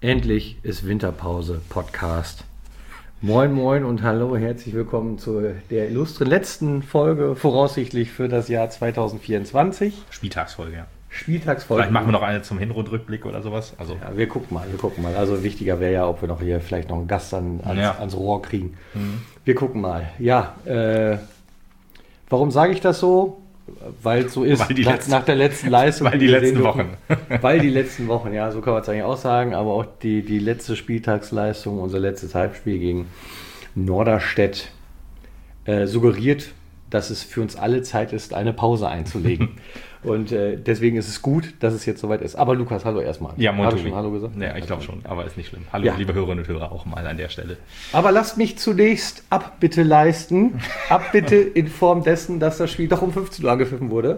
Endlich ist Winterpause Podcast. Moin moin und hallo, herzlich willkommen zu der illustren letzten Folge, voraussichtlich für das Jahr 2024. Spieltagsfolge, ja. Spieltagsfolge. Vielleicht machen wir noch eine zum Hinrundrückblick oder sowas. Also. Ja, wir gucken mal. Also wichtiger wäre ja, ob wir noch hier vielleicht noch einen Gast ans Rohr kriegen. Mhm. Wir gucken mal. Ja, warum sage ich das so? Weil es so ist, nach der letzten Leistung. Weil die letzten Wochen. Weil die letzten Wochen, ja, so kann man es eigentlich auch sagen. Aber auch die letzte Spieltagsleistung, unser letztes Halbspiel gegen Norderstedt, suggeriert, dass es für uns alle Zeit ist, eine Pause einzulegen. Und deswegen ist es gut, dass es jetzt soweit ist. Aber Lukas, hallo erstmal. Ja, moin. Hast du schon Hallo gesagt? Ja, ich glaube schon, aber ist nicht schlimm. Hallo, ja. Liebe Hörerinnen und Hörer, auch mal an der Stelle. Aber lasst mich zunächst Abbitte leisten. Abbitte in Form dessen, dass das Spiel doch um 15 Uhr angepfiffen wurde.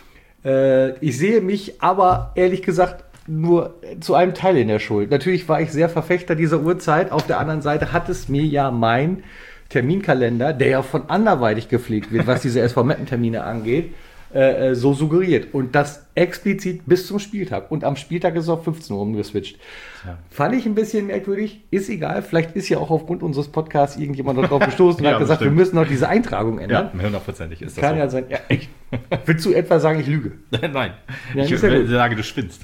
Ich sehe mich aber, ehrlich gesagt, nur zu einem Teil in der Schuld. Natürlich war ich sehr Verfechter dieser Uhrzeit. Auf der anderen Seite hat es mir ja mein Terminkalender, der ja von anderweitig gepflegt wird, was diese SV Meppen-Termine angeht, so suggeriert. Und das explizit bis zum Spieltag. Und am Spieltag ist es auf 15 Uhr umgeswitcht. Ja. Fand ich ein bisschen merkwürdig. Ist egal. Vielleicht ist ja auch aufgrund unseres Podcasts irgendjemand darauf gestoßen und hat gesagt, wir müssen noch diese Eintragung ändern. Ja, 100%ig ist das Kann so. ja sein. Ja, echt. Willst du etwa sagen, ich lüge? Nein. Ja, ich sage, du spinnst.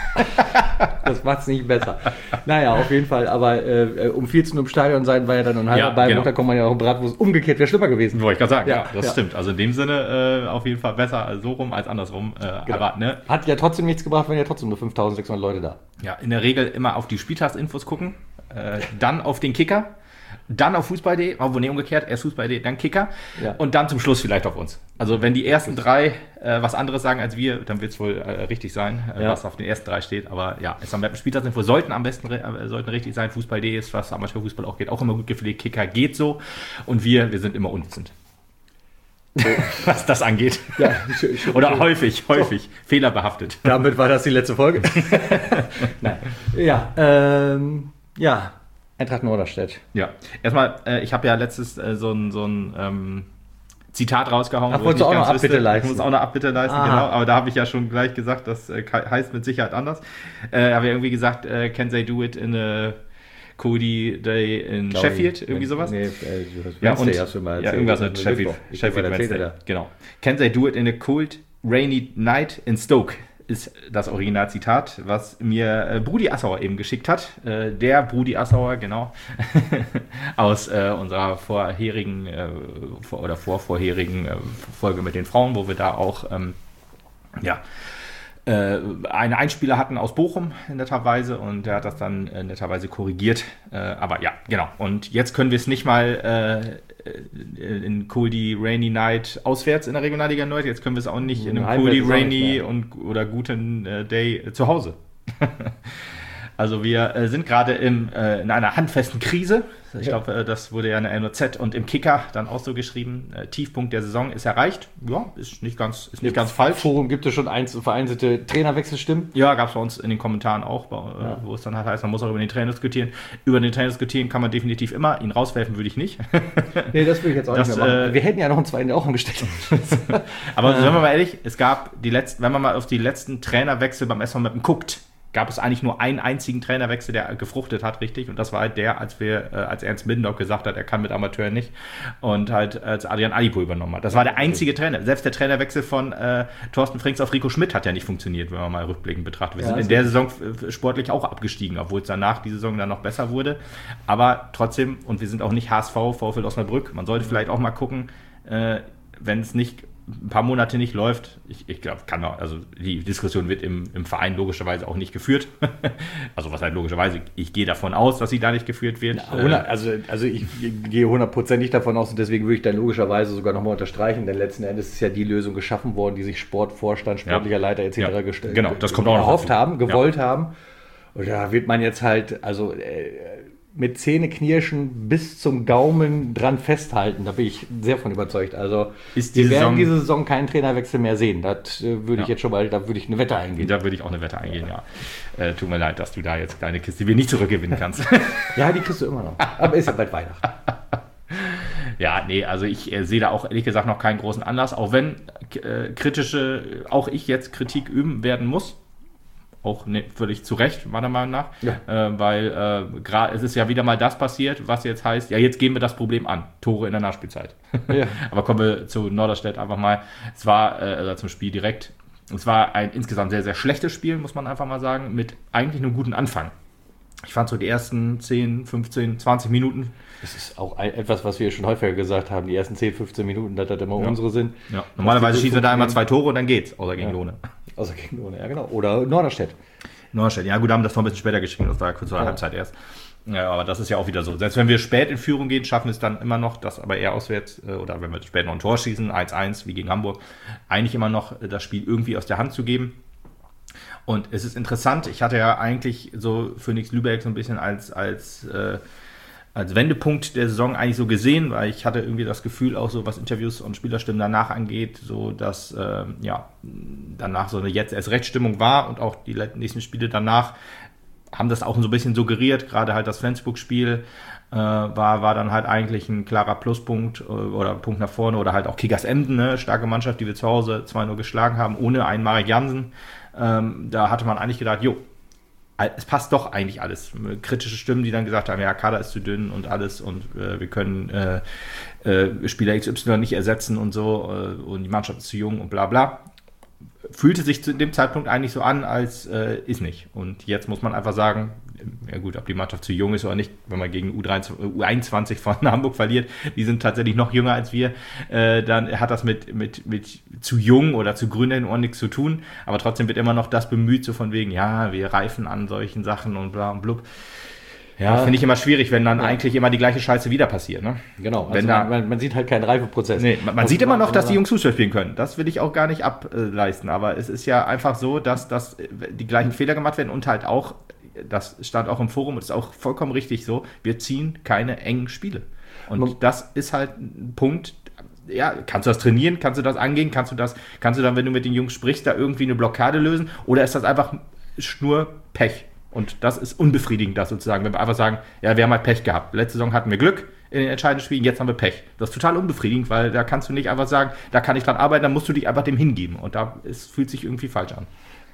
Das macht es nicht besser. Naja, auf jeden Fall. Aber um 14 Uhr im Stadion sein war ja dann ein halber Ball. Genau. Da kommt man ja auch im Bratwurst. Umgekehrt wäre schlimmer gewesen. Wollte ich gerade sagen. Ja, das stimmt. Also in dem Sinne auf jeden Fall besser so rum als andersrum. Genau. Aber, ne? Hat ja trotzdem nichts gebracht, wenn ja trotzdem nur 5.600 Leute da. Ja, in der Regel immer auf die Spieltagsinfos gucken. Dann auf den Kicker. Dann auf Fußball.de, umgekehrt, erst Fußball.de, dann Kicker und dann zum Schluss vielleicht auf uns. Also wenn die ersten drei was anderes sagen als wir, dann wird es wohl richtig sein, was auf den ersten drei steht. Aber ja, es am Spieltagsinfo sollten am besten sollten richtig sein. Fußball.de ist, was Amateurfußball auch geht, auch immer gut gepflegt. Kicker geht so und wir sind immer unwissend. So. Was das angeht. Ja, oder häufig fehlerbehaftet. Damit war das die letzte Folge. Nein. Ja, Eintracht Norderstedt. Ja, erstmal, ich habe ja letztes so ein Zitat rausgehauen. Ach, wolltest du auch noch Abbitte leisten? Ich muss auch noch Abbitte leisten, genau. Aber da habe ich ja schon gleich gesagt, das heißt mit Sicherheit anders. Habe ja irgendwie gesagt, can they do it in a Cody Day in Sheffield? Irgendwie sowas? Nee, Wednesday hast du mal erzählt. Ja, irgendwas mit Sheffield Wednesday. Genau. Can they do it in a cold, rainy night in Stoke? Ist das Originalzitat, was mir Brudi Assauer eben geschickt hat. Der Brudi Assauer, genau, aus unserer vorherigen Folge mit den Frauen, wo wir da auch einen Einspieler hatten aus Bochum netterweise und der hat das dann netterweise korrigiert. Aber ja, genau. Und jetzt können wir es nicht mal in Coldy Rainy Night auswärts in der Regionalliga Nord. Jetzt können wir es auch nicht in einem Coldy Rainy oder guten Day zu Hause. Also wir sind gerade in einer handfesten Krise. Ich glaube, das wurde ja in der NOZ und im Kicker dann auch so geschrieben. Tiefpunkt der Saison ist erreicht. Ja, ist nicht ganz falsch. Im Forum gibt es schon vereinzelte Trainerwechselstimmen. Ja, gab es bei uns in den Kommentaren auch, wo es dann halt heißt, man muss auch über den Trainer diskutieren. Über den Trainer diskutieren kann man definitiv immer. Ihn rauswerfen würde ich nicht. Nee, das würde ich jetzt auch nicht mehr machen. Wir hätten ja noch einen zweiten auch angestellt. Aber wenn man mal ehrlich, es gab wenn man mal auf die letzten Trainerwechsel beim SV Meppen guckt, gab es eigentlich nur einen einzigen Trainerwechsel, der gefruchtet hat, richtig. Und das war halt der, als Ernst Middendorf gesagt hat, er kann mit Amateuren nicht. Und halt als Adrian Adipo übernommen hat. Das war der einzige Trainer. Selbst der Trainerwechsel von Thorsten Frings auf Rico Schmidt hat ja nicht funktioniert, wenn man mal rückblickend betrachtet. Wir sind in der Saison sportlich auch abgestiegen, obwohl es danach die Saison dann noch besser wurde. Aber trotzdem, und wir sind auch nicht HSV, VfL Osnabrück. Man sollte vielleicht auch mal gucken, wenn es nicht ein paar Monate nicht läuft, ich glaube, also die Diskussion wird im Verein logischerweise auch nicht geführt. Also was halt logischerweise, ich gehe davon aus, dass sie da nicht geführt wird. Also ich gehe 100% davon aus und deswegen würde ich dann logischerweise sogar nochmal unterstreichen, denn letzten Endes ist ja die Lösung geschaffen worden, die sich Sportvorstand, sportlicher Leiter etc. Genau, das kommt auch noch erhofft haben, gewollt haben. Und da wird man jetzt halt, mit Zähneknirschen bis zum Gaumen dran festhalten. Da bin ich sehr von überzeugt. Also wir werden diese Saison keinen Trainerwechsel mehr sehen. Das würde ich jetzt schon mal, da würde ich eine Wette eingehen. Da würde ich auch eine Wette eingehen, ja. Tut mir leid, dass du da jetzt deine Kiste wieder nicht zurückgewinnen kannst. Ja, die kriegst du immer noch. Aber ist ja bald Weihnachten. Ja, nee, also ich sehe da auch ehrlich gesagt noch keinen großen Anlass, auch wenn auch ich jetzt Kritik üben werden muss. Auch völlig zu Recht, meiner Meinung nach. Ja. Weil es ist ja wieder mal das passiert, was jetzt heißt, ja, jetzt gehen wir das Problem an. Tore in der Nachspielzeit. Ja. Aber kommen wir zu Norderstedt einfach mal. Es war, zum Spiel direkt, es war ein insgesamt sehr, sehr schlechtes Spiel, muss man einfach mal sagen, mit eigentlich einem guten Anfang. Ich fand so die ersten 10, 15, 20 Minuten. Das ist auch etwas, was wir schon häufiger gesagt haben, die ersten 10, 15 Minuten, dass das immer unsere sind. Ja. Normalerweise schießen wir da immer 2 Tore und dann geht's, außer gegen Lohne. Außer gegen Lohne, ja genau. Oder Norderstedt. Ja gut, haben das Tor ein bisschen später geschrieben, das war ja kurz vor der Halbzeit erst. Ja, aber das ist ja auch wieder so. Selbst wenn wir spät in Führung gehen, schaffen wir es dann immer noch, das aber eher auswärts, oder wenn wir spät noch ein Tor schießen, 1-1 wie gegen Hamburg, eigentlich immer noch das Spiel irgendwie aus der Hand zu geben. Und es ist interessant, ich hatte ja eigentlich so Phoenix Lübeck so ein bisschen als Wendepunkt der Saison eigentlich so gesehen, weil ich hatte irgendwie das Gefühl, auch so was Interviews und Spielerstimmen danach angeht, so dass danach so eine Jetzt-erst-Recht-Stimmung war und auch die nächsten Spiele danach haben das auch so ein bisschen suggeriert, gerade halt das Flensburg-Spiel war dann halt eigentlich ein klarer Pluspunkt oder Punkt nach vorne oder halt auch Kickers Emden, ne? Starke Mannschaft, die wir zu Hause 2-0 geschlagen haben, ohne einen Marek Jansen. Da hatte man eigentlich gedacht, es passt doch eigentlich alles. Kritische Stimmen, die dann gesagt haben, ja, Kader ist zu dünn und alles und wir können Spieler XY nicht ersetzen und so und die Mannschaft ist zu jung und bla bla. Fühlte sich zu dem Zeitpunkt eigentlich so an, als ist nicht. Und jetzt muss man einfach sagen, ja gut, ob die Mannschaft zu jung ist oder nicht, wenn man gegen U21 von Hamburg verliert, die sind tatsächlich noch jünger als wir, dann hat das mit zu jung oder zu grün in den Ohren nichts zu tun, aber trotzdem wird immer noch das bemüht, so von wegen, ja, wir reifen an solchen Sachen und bla und blub. Ja, finde ich immer schwierig, wenn dann eigentlich immer die gleiche Scheiße wieder passiert. Ne? Genau, also man sieht halt keinen Reifeprozess. Nee, man sieht immer noch, dass die Jungs Fußball spielen können. Das will ich auch gar nicht ableisten. Aber es ist ja einfach so, dass die gleichen Fehler gemacht werden und halt auch, das stand auch im Forum und ist auch vollkommen richtig so, wir ziehen keine engen Spiele. Und das ist halt ein Punkt, ja, kannst du das trainieren, kannst du das angehen, kannst du dann, wenn du mit den Jungs sprichst, da irgendwie eine Blockade lösen oder ist das einfach nur Pech? Und das ist unbefriedigend, das sozusagen, wenn wir einfach sagen, ja, wir haben halt Pech gehabt. Letzte Saison hatten wir Glück in den entscheidenden Spielen, jetzt haben wir Pech. Das ist total unbefriedigend, weil da kannst du nicht einfach sagen, da kann ich dran arbeiten, dann musst du dich einfach dem hingeben. Und es fühlt sich irgendwie falsch an.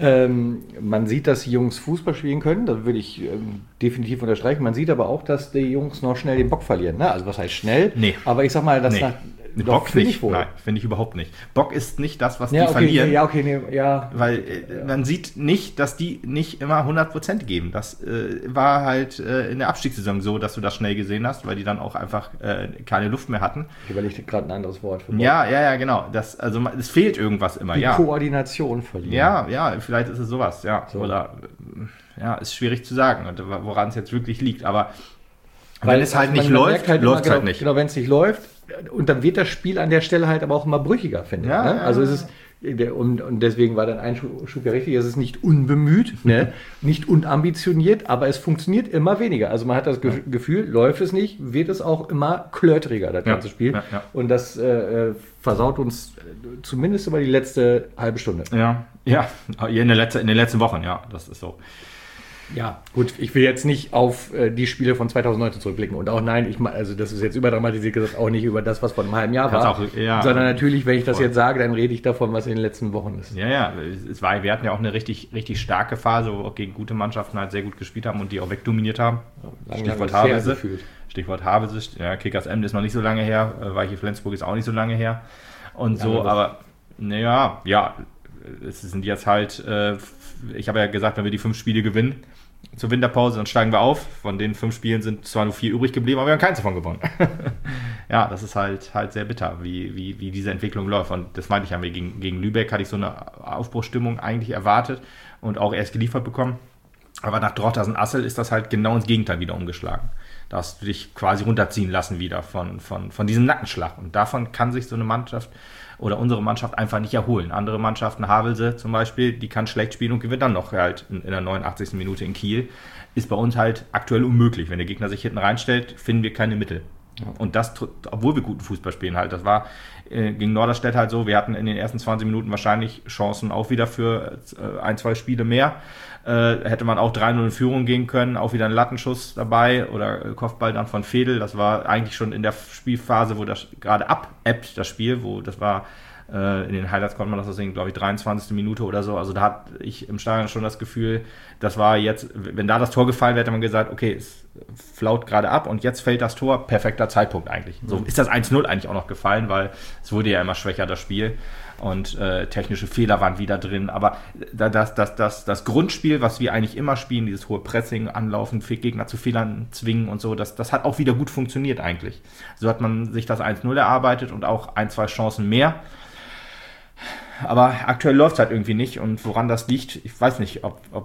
Man sieht, dass die Jungs Fußball spielen können, das würde ich definitiv unterstreichen. Man sieht aber auch, dass die Jungs noch schnell den Bock verlieren. Ne? Also was heißt schnell? Nee. Aber ich sag mal, dass Bock nicht. Nein, finde ich überhaupt nicht. Bock ist nicht das, was die verlieren. Weil man sieht nicht, dass die nicht immer 100% geben. Das war halt in der Abstiegssaison so, dass du das schnell gesehen hast, weil die dann auch einfach keine Luft mehr hatten. Ich überlege gerade ein anderes Wort für Bock. Ja, genau. Es fehlt irgendwas immer. Die Koordination verlieren. Ja, vielleicht ist es sowas. Ja. So. Oder ist schwierig zu sagen, woran es jetzt wirklich liegt. Aber wenn es halt nicht läuft, läuft es halt nicht. Genau, wenn es nicht läuft, und dann wird das Spiel an der Stelle halt aber auch immer brüchiger, finde ich. Ne? Also es ist, und deswegen war dann ein Schub ja richtig, es ist nicht unbemüht, ne? Nicht unambitioniert, aber es funktioniert immer weniger. Also man hat das Gefühl, läuft es nicht, wird es auch immer klötriger, das ganze Spiel. Ja. Und das versaut uns zumindest über die letzte halbe Stunde. Ja, in den letzten Wochen, ja, das ist so. Ja, gut, ich will jetzt nicht auf die Spiele von 2019 zurückblicken und auch also das ist jetzt überdramatisiert gesagt, auch nicht über das, was vor einem halben Jahr war, sondern natürlich, wenn ich das jetzt sage, dann rede ich davon, was in den letzten Wochen ist. Ja, wir hatten ja auch eine richtig, richtig starke Phase, wo wir auch gegen gute Mannschaften halt sehr gut gespielt haben und die auch wegdominiert haben. Stichwort Havelse, ja, Kickers Emden ist noch nicht so lange her, Weiche Flensburg ist auch nicht so lange her und so, aber es sind jetzt halt, ich habe ja gesagt, wenn wir die 5 Spiele gewinnen, zur Winterpause, dann steigen wir auf. Von den 5 Spielen sind zwar nur 4 übrig geblieben, aber wir haben keins davon gewonnen. Ja, das ist halt sehr bitter, wie diese Entwicklung läuft. Und das meinte ich ja, gegen Lübeck hatte ich so eine Aufbruchsstimmung eigentlich erwartet und auch erst geliefert bekommen. Aber nach Drochtersen-Assel ist das halt genau ins Gegenteil wieder umgeschlagen. Da hast du dich quasi runterziehen lassen wieder von diesem Nackenschlag. Und davon kann sich so eine Mannschaft oder unsere Mannschaft einfach nicht erholen. Andere Mannschaften, Havelse zum Beispiel, die kann schlecht spielen und gewinnt dann noch halt in der 89. Minute in Kiel. Ist bei uns halt aktuell unmöglich. Wenn der Gegner sich hinten reinstellt, finden wir keine Mittel. Ja. Und das, obwohl wir guten Fußball spielen halt. Das war gegen Norderstedt halt so. Wir hatten in den ersten 20 Minuten wahrscheinlich Chancen auch wieder für 1-2 Spiele mehr. Hätte man auch 3-0 in Führung gehen können, auch wieder ein Lattenschuss dabei oder Kopfball dann von Fedel. Das war eigentlich schon in der Spielphase, wo das gerade abebbt, das Spiel, wo das war In den Highlights konnte man das sehen, glaube ich, 23. Minute oder so. Also da hatte ich im Stadion schon das Gefühl, das war jetzt, wenn da das Tor gefallen wäre, hätte man gesagt, okay, es flaut gerade ab und jetzt fällt das Tor, perfekter Zeitpunkt eigentlich. So ist das 1-0 eigentlich auch noch gefallen, weil es wurde ja immer schwächer, das Spiel. Und technische Fehler waren wieder drin. Aber das Grundspiel, was wir eigentlich immer spielen, dieses hohe Pressing, Anlaufen, Gegner zu Fehlern zwingen und so, das hat auch wieder gut funktioniert eigentlich. So hat man sich das 1-0 erarbeitet und auch 1-2 Chancen mehr. Aber aktuell läuft es halt irgendwie nicht und woran das liegt, ich weiß nicht, ob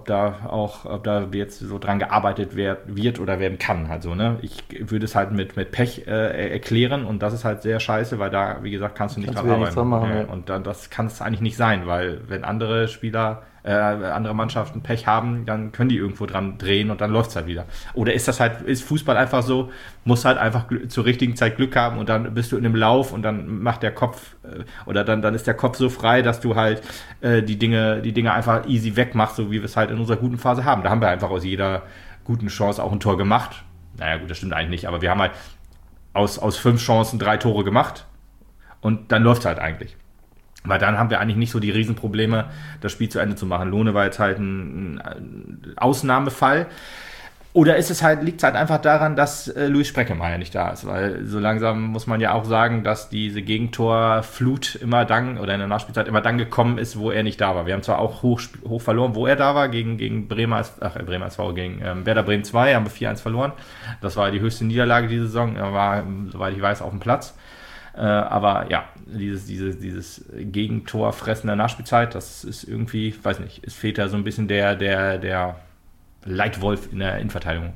da jetzt so dran gearbeitet wird oder werden kann. Also, ne? Ich würde es halt mit Pech erklären und das ist halt sehr scheiße, weil da, wie gesagt, kannst du nicht dran arbeiten. Machen, und dann, das kann es eigentlich nicht sein, weil wenn andere Spieler, andere Mannschaften Pech haben, dann können die irgendwo dran drehen und dann läuft es halt wieder. Oder ist Fußball einfach so, muss halt einfach zur richtigen Zeit Glück haben und dann bist du in einem Lauf und dann macht der Kopf oder dann ist der Kopf so frei, dass du halt die Dinge einfach easy wegmachst, so wie wir es halt in unserer guten Phase haben. Da haben wir einfach aus jeder guten Chance auch ein Tor gemacht. Naja gut, das stimmt eigentlich nicht, aber wir haben halt aus 5 Chancen 3 Tore gemacht und dann läuft es halt eigentlich. Weil dann haben wir eigentlich nicht so die Riesenprobleme, das Spiel zu Ende zu machen. Lohne war jetzt halt ein Ausnahmefall. Oder liegt es halt einfach daran, dass Luis Spreckemeyer nicht da ist? Weil so langsam muss man ja auch sagen, dass diese Gegentorflut immer dann, oder in der Nachspielzeit immer dann gekommen ist, wo er nicht da war. Wir haben zwar auch hoch verloren, wo er da war, gegen Bremer SV, gegen Werder Bremen 2, haben wir 4-1 verloren. Das war die höchste Niederlage diese Saison. Er war, soweit ich weiß, auf dem Platz. Aber ja, dieses Gegentor fressen der Nachspielzeit, das ist irgendwie, weiß nicht, es fehlt da so ein bisschen der Leitwolf in der Innenverteidigung.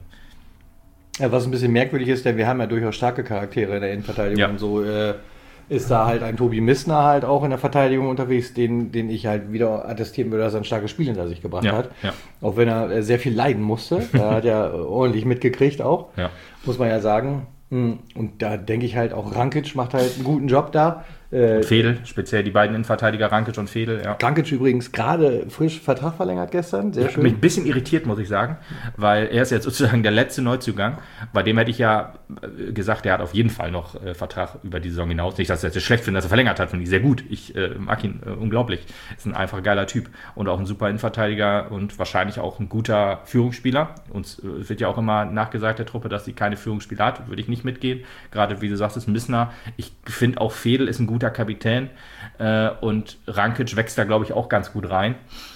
Ja, was ein bisschen merkwürdig ist, denn wir haben ja durchaus starke Charaktere in der Innenverteidigung. Ja. Und so ist da halt ein Tobi Missner halt auch in der Verteidigung unterwegs, den ich halt wieder attestieren würde, dass er ein starkes Spiel hinter sich gebracht hat. Ja. Auch wenn er sehr viel leiden musste. Er hat ja ordentlich mitgekriegt auch, muss man ja sagen. Und da denke ich halt auch, Rankic macht halt einen guten Job da. Fedel, speziell die beiden Innenverteidiger, Rankic und Fedel. Ja. Rankic übrigens gerade frisch Vertrag verlängert gestern, sehr schön. Mich ein bisschen irritiert, muss ich sagen, weil er ist jetzt sozusagen der letzte Neuzugang. Bei dem hätte ich ja gesagt, der hat auf jeden Fall noch Vertrag über die Saison hinaus. Nicht, dass er es schlecht findet, dass er verlängert hat, finde ich sehr gut. Ich mag ihn unglaublich. Ist ein einfach geiler Typ und auch ein super Innenverteidiger und wahrscheinlich auch ein guter Führungsspieler. Uns wird ja auch immer nachgesagt, der Truppe, dass sie keine Führungsspieler hat. Würde ich nicht mitgehen. Gerade, wie du sagst, ist Missner. Ich finde auch Fedel ist ein guter Kapitän und Rankic wächst da, glaube ich, auch ganz gut rein.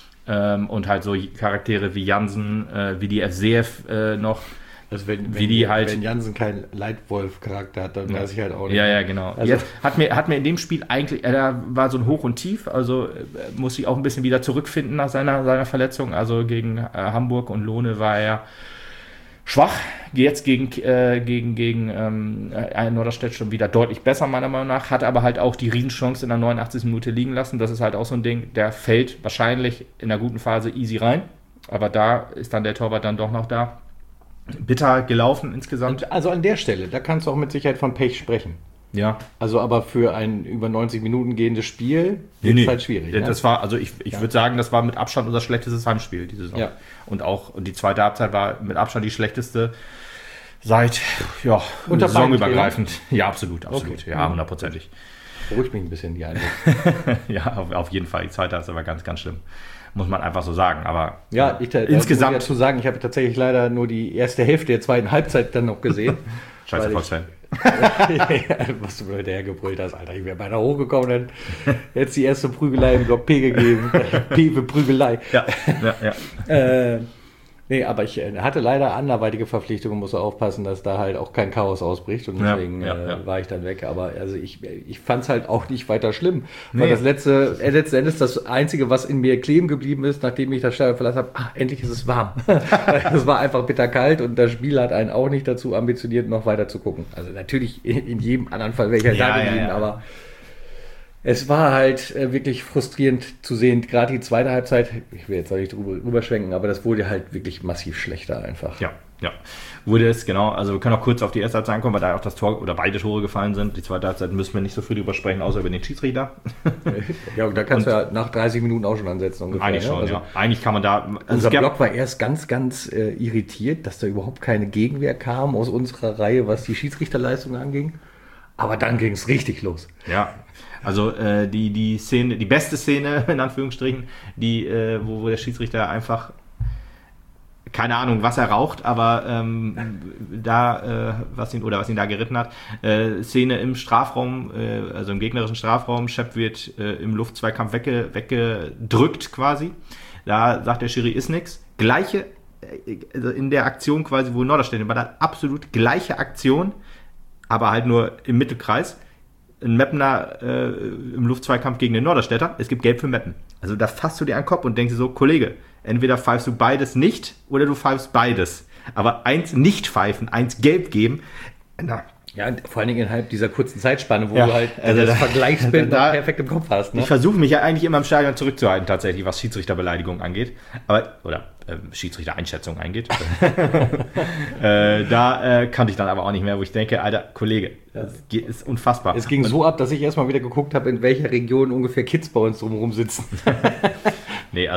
Und halt so Charaktere wie Jansen, wie die FCF noch. Also wenn Jansen keinen Leitwolf-Charakter hat, dann weiß ich halt auch nicht. Ja, genau. Also jetzt hat mir in dem Spiel eigentlich, da war so ein Hoch und Tief, also muss ich auch ein bisschen wieder zurückfinden nach seiner Verletzung. Also gegen Hamburg und Lohne war er schwach, jetzt gegen Norderstedt schon wieder deutlich besser, meiner Meinung nach, hat aber halt auch die Riesenchance in der 89. Minute liegen lassen. Das ist halt auch so ein Ding, der fällt wahrscheinlich in der guten Phase easy rein, aber da ist dann der Torwart dann doch noch da. Bitter gelaufen insgesamt. Und also an der Stelle, da kannst du auch mit Sicherheit von Pech sprechen. Ja. Also aber für ein über 90 Minuten gehendes Spiel ist halt schwierig. Das war, also ich würde sagen, das war mit Abstand unser schlechtestes Heimspiel diese Saison. Ja. Und die zweite Halbzeit war mit Abstand die schlechteste seit saisonübergreifend. Ja, absolut. Okay. Ja, 100%. Beruhigt mich ein bisschen die Eindruck. Ja, auf jeden Fall. Die zweite Halbzeit war ganz, ganz schlimm. Muss man einfach so sagen. Aber ja, insgesamt muss ich dazu sagen, ich habe tatsächlich leider nur die erste Hälfte der zweiten Halbzeit dann noch gesehen. Scheiße Volksfan. Was du mir hinterhergebrüllt hast, Alter. Ich wäre beinahe hochgekommen, dann hätte es die erste Prügelei im Block P gegeben. P für Prügelei. Ja. Nee, aber ich hatte leider anderweitige Verpflichtungen, muss aufpassen, dass da halt auch kein Chaos ausbricht und deswegen war ich dann weg. Aber also ich fand es halt auch nicht weiter schlimm, weil das letzten Endes das Einzige, was in mir kleben geblieben ist, nachdem ich das Stadion verlassen habe, endlich ist es warm. Es war einfach bitterkalt und das Spiel hat einen auch nicht dazu ambitioniert, noch weiter zu gucken. Also natürlich in jedem anderen Fall wäre ich halt da geblieben, aber es war halt wirklich frustrierend zu sehen, gerade die zweite Halbzeit, ich will jetzt auch nicht drüber schwenken, aber das wurde halt wirklich massiv schlechter einfach. Ja. Wurde es, genau. Also wir können auch kurz auf die erste Halbzeit ankommen, weil da auch das Tor oder beide Tore gefallen sind. Die zweite Halbzeit müssen wir nicht so viel drüber sprechen, außer über den Schiedsrichter. Ja, und da kannst du ja nach 30 Minuten auch schon ansetzen ungefähr. Eigentlich schon, also, Eigentlich kann man da... Unser Block war erst ganz, ganz irritiert, dass da überhaupt keine Gegenwehr kam aus unserer Reihe, was die Schiedsrichterleistung anging. Aber dann ging es richtig los. Ja, also die Szene, die beste Szene, in Anführungsstrichen, wo der Schiedsrichter einfach, keine Ahnung, was er raucht, aber was ihn da geritten hat. Szene im Strafraum, also im gegnerischen Strafraum, Schepp wird im Luftzweikampf weggedrückt quasi. Da sagt der Schiri, ist nix. Gleiche, also in der Aktion quasi, wo Norderstedt war, da absolut gleiche Aktion, aber halt nur im Mittelkreis. Ein Meppener im Luftzweikampf gegen den Norderstädter, es gibt Gelb für Meppen. Also da fasst du dir an den Kopf und denkst dir so, Kollege, entweder pfeifst du beides nicht oder du pfeifst beides. Aber eins nicht pfeifen, eins gelb geben, na. Ja, vor allen Dingen innerhalb dieser kurzen Zeitspanne, wo Ja, du halt also das Vergleichsbild noch da- perfekt im Kopf hast. Ne? Ich versuche mich ja eigentlich immer im Stadion zurückzuhalten, tatsächlich, was Schiedsrichterbeleidigung angeht. Oder Schiedsrichter-Einschätzung angeht. Da kannte ich dann aber auch nicht mehr, wo ich denke, Alter, Kollege, das ist unfassbar. Es ging so ab, dass ich erstmal wieder geguckt habe, in welcher Region ungefähr Kids bei uns drumherum sitzen. Nee,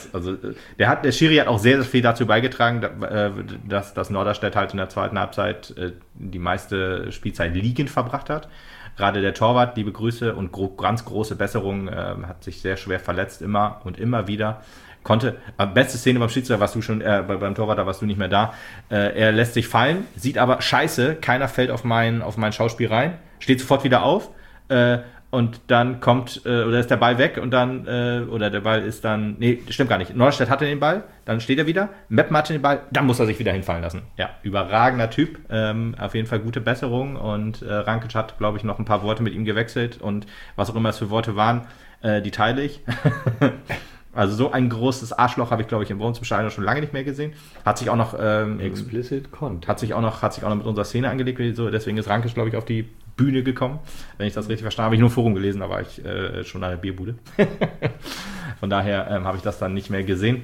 der Schiri hat auch sehr, sehr viel dazu beigetragen, dass Norderstedt halt in der zweiten Halbzeit die meiste Spielzeit liegend verbracht hat. Gerade der Torwart, liebe Grüße und ganz große Besserung, hat sich sehr schwer verletzt, immer und immer wieder. Beste Szene beim Schiedsrichter warst du schon, beim Torwart, da warst du nicht mehr da. Er lässt sich fallen, sieht aber scheiße, keiner fällt auf mein Schauspiel rein, steht sofort wieder auf, und dann oder ist der Ball weg und dann, oder der Ball ist dann, nee, stimmt gar nicht. Norderstedt hatte den Ball, dann steht er wieder, Meppen hatte den Ball, dann muss er sich wieder hinfallen lassen. Ja, überragender Typ, auf jeden Fall gute Besserung und Rankic hat, glaube ich, noch ein paar Worte mit ihm gewechselt und was auch immer es für Worte waren, die teile ich. Also so ein großes Arschloch habe ich, glaube ich, bei uns im Stadion schon lange nicht mehr gesehen. Hat sich auch noch Explicit Content. hat sich auch noch mit unserer Szene angelegt, so, deswegen ist Rankic, glaube ich, auf die Bühne gekommen. Wenn ich das richtig verstanden habe, habe ich nur Forum gelesen, da war ich schon an der Bierbude. Von daher habe ich das dann nicht mehr gesehen.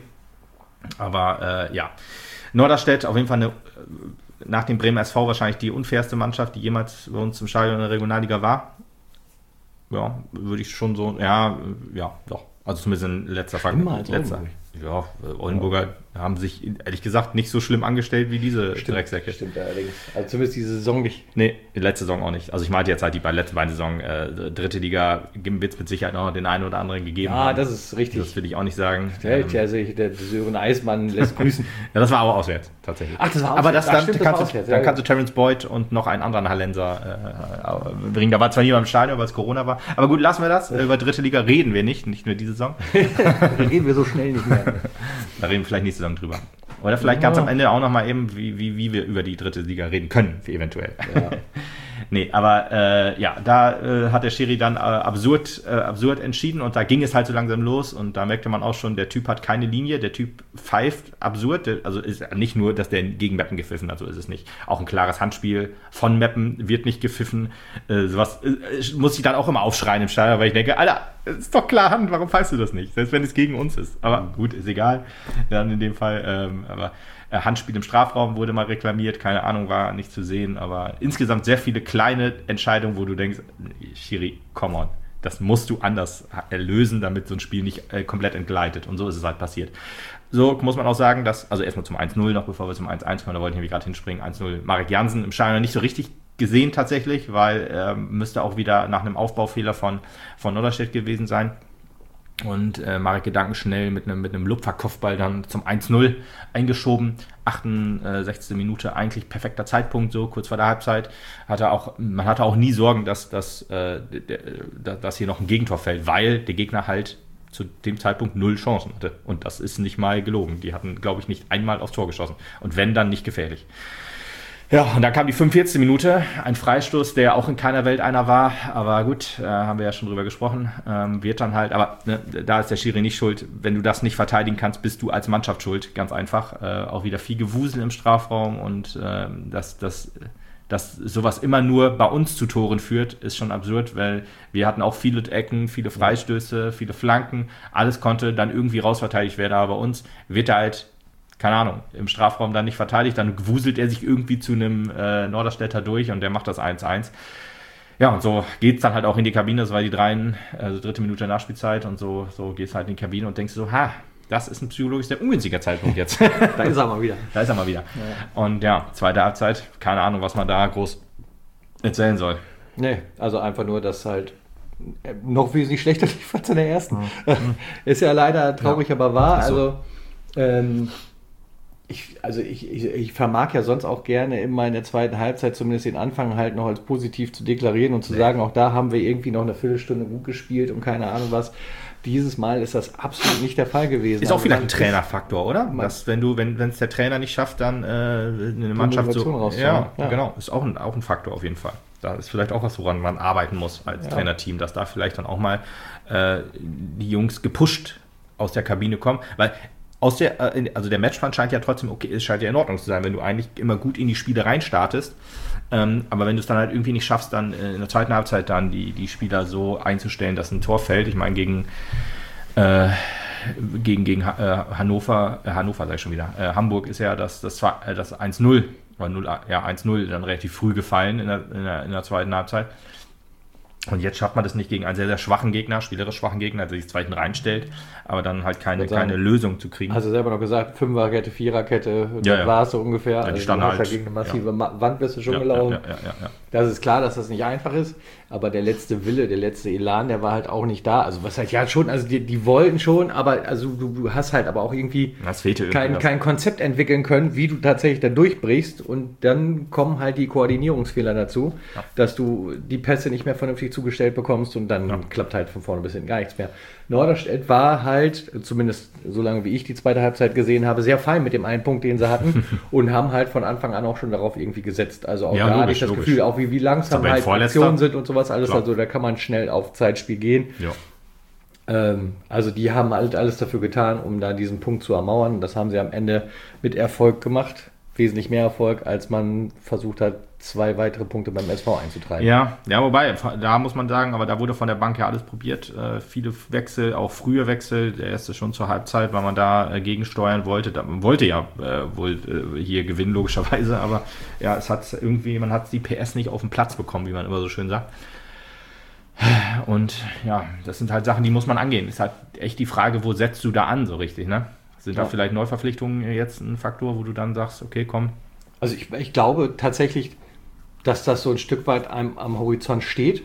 Aber ja, Norderstedt auf jeden Fall nach dem Bremer SV wahrscheinlich die unfairste Mannschaft, die jemals bei uns im Stadion in der Regionalliga war. Ja, würde ich schon so, ja, doch. Also zumindest in letzter Schlimmer Frage. als Oldenburg. Ja, Oldenburger haben sich ehrlich gesagt nicht so schlimm angestellt wie diese Drecksäcke. Stimmt allerdings. Also zumindest diese Saison nicht. Nee, letzte Saison auch nicht. Also ich meinte jetzt halt die letzten beiden Saison, dritte Liga wird es mit Sicherheit noch den einen oder anderen gegeben Ja, haben. das ist richtig. Das will ich auch nicht sagen. Also der Sören Eismann lässt grüßen. Ja, das war aber auswärts, tatsächlich. Ach, das war Aber auswärts. dann Stimmt, das war auswärts, ja. kannst du Terence Boyd und noch einen anderen Hallenser bringen. Da war zwar niemand im Stadion, weil es Corona war. Aber gut, lassen wir das. Über dritte Liga reden wir nicht nur diese Saison. Reden wir so schnell nicht mehr. Da reden wir vielleicht nächste Saison drüber. Oder vielleicht ganz am Ende auch nochmal eben, wie wir über die dritte Liga reden können, eventuell. Ja. Nee, aber da hat der Schiri dann absurd entschieden und da ging es halt so langsam los und da merkte man auch schon, der Typ hat keine Linie, der Typ pfeift absurd, also ist nicht nur, dass der gegen Meppen gepfiffen hat, so ist es nicht. Auch ein klares Handspiel von Meppen wird nicht gepfiffen, sowas muss ich dann auch immer aufschreien im Stadion, weil ich denke, Alter, ist doch klar Hand, warum pfeifst du das nicht? Selbst wenn es gegen uns ist. Aber gut, ist egal, dann in dem Fall, aber Handspiel im Strafraum wurde mal reklamiert, keine Ahnung, war nicht zu sehen, aber insgesamt sehr viele kleine Entscheidungen, wo du denkst, Schiri, come on, das musst du anders lösen, damit so ein Spiel nicht komplett entgleitet und so ist es halt passiert. So muss man auch sagen, dass, also erstmal zum 1-0 noch, bevor wir zum 1-1 kommen, da wollte ich nämlich gerade hinspringen, 1-0 Marek Jansen im Stadion nicht so richtig gesehen tatsächlich, weil müsste auch wieder nach einem Aufbaufehler von Norderstedt gewesen sein. Und Marek Gedanken schnell mit einem Lupfer-Kopfball dann zum 1-0 eingeschoben. 68. Minute, eigentlich perfekter Zeitpunkt, so kurz vor der Halbzeit. Man hatte auch nie Sorgen, dass hier noch ein Gegentor fällt, weil der Gegner halt zu dem Zeitpunkt 0 Chancen hatte. Und das ist nicht mal gelogen. Die hatten, glaube ich, nicht einmal aufs Tor geschossen. Und wenn, dann nicht gefährlich. Ja, und dann kam die 45. Minute, ein Freistoß, der auch in keiner Welt einer war, aber gut, haben wir ja schon drüber gesprochen, wird dann halt, aber ne, da ist der Schiri nicht schuld, wenn du das nicht verteidigen kannst, bist du als Mannschaft schuld, ganz einfach, auch wieder viel Gewusel im Strafraum und dass sowas immer nur bei uns zu Toren führt, ist schon absurd, weil wir hatten auch viele Ecken, viele Freistöße, viele Flanken, alles konnte dann irgendwie rausverteidigt werden, aber bei uns wird er halt, keine Ahnung, im Strafraum dann nicht verteidigt, dann wuselt er sich irgendwie zu einem Norderstädter durch und der macht das 1-1. Ja, und so geht's dann halt auch in die Kabine, das war die dritte Minute Nachspielzeit und so geht's halt in die Kabine und denkst so, das ist ein psychologisch sehr ungünstiger Zeitpunkt jetzt. Da ist er mal wieder. Ja. Und ja, zweite Halbzeit, keine Ahnung, was man da groß erzählen soll. Nee, also einfach nur, dass halt noch wesentlich schlechter lief als in der ersten. Ist ja leider traurig, aber wahr. So. Also, ich vermag ja sonst auch gerne immer in der zweiten Halbzeit zumindest den Anfang halt noch als positiv zu deklarieren und zu sagen, auch da haben wir irgendwie noch eine Viertelstunde gut gespielt und keine Ahnung was. Dieses Mal ist das absolut nicht der Fall gewesen. Ist auch vielleicht ein Trainerfaktor, oder? Dass wenn es der Trainer nicht schafft, dann eine Mannschaft so... Ja, genau. Ist auch ein Faktor auf jeden Fall. Da ist vielleicht auch was, woran man arbeiten muss als Trainerteam, dass da vielleicht dann auch mal die Jungs gepusht aus der Kabine kommen. Weil also der Matchplan scheint ja trotzdem okay, es scheint ja in Ordnung zu sein, wenn du eigentlich immer gut in die Spiele reinstartest. Aber wenn du es dann halt irgendwie nicht schaffst, dann in der zweiten Halbzeit dann die Spieler so einzustellen, dass ein Tor fällt. Ich meine, gegen Hannover sag ich schon wieder. Hamburg ist ja das 1-0 oder 1-0 dann relativ früh gefallen in der zweiten Halbzeit. Und jetzt schafft man das nicht gegen einen sehr, sehr schwachen Gegner, spielerisch schwachen Gegner, der sich zweiten reinstellt, aber dann halt keine Lösung zu kriegen. Hast du selber noch gesagt, Fünferkette, Viererkette, das war es so ungefähr. Ja, die standen halt, gegen eine massive Wand bist du schon gelaufen. Ja. Das ist klar, dass das nicht einfach ist, aber der letzte Wille, der letzte Elan, der war halt auch nicht da. Also was halt ja schon, also die wollten schon, aber also du hast halt aber auch irgendwie kein Konzept entwickeln können, wie du tatsächlich da durchbrichst, und dann kommen halt die Koordinierungsfehler dazu, dass du die Pässe nicht mehr vernünftig zugestellt bekommst und dann klappt halt von vorne bis hinten gar nichts mehr. Norderstedt war halt, zumindest so lange wie ich die zweite Halbzeit gesehen habe, sehr fein mit dem einen Punkt, den sie hatten und haben halt von Anfang an auch schon darauf irgendwie gesetzt. Also auch da hatte ich das Gefühl, auch wie langsam halt Aktionen sind und sowas alles, also da kann man schnell auf Zeitspiel gehen. Ja. Also die haben halt alles dafür getan, um da diesen Punkt zu ermauern. Das haben sie am Ende mit Erfolg gemacht. Wesentlich mehr Erfolg, als man versucht hat, 2 weitere Punkte beim SV einzutreiben. Ja, wobei, da muss man sagen, aber da wurde von der Bank ja alles probiert. Viele Wechsel, auch frühe Wechsel, der erste schon zur Halbzeit, weil man da gegensteuern wollte. Man wollte ja wohl hier gewinnen, logischerweise, aber ja, man hat die PS nicht auf den Platz bekommen, wie man immer so schön sagt. Und ja, das sind halt Sachen, die muss man angehen. Ist halt echt die Frage, wo setzt du da an, so richtig, ne? Sind da vielleicht Neuverpflichtungen jetzt ein Faktor, wo du dann sagst, okay, komm? Also ich glaube tatsächlich, dass das so ein Stück weit am Horizont steht.